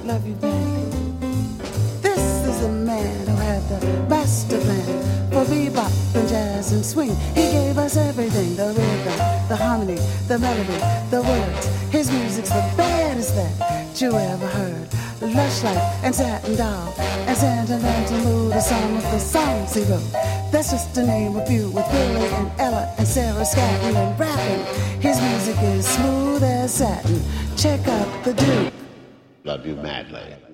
love you baby. This is a man who had the master plan for bebop and jazz and swing. He gave us everything, the rhythm, the harmony, the melody, the words. His music's the baddest that you ever heard. Lush light and satin doll and sentimental mood are some of the songs he wrote. That's just to name a few, with Billy and Ella and Sarah scatting and rapping. His music is smooth as satin. Check out the Duke. Love you madly.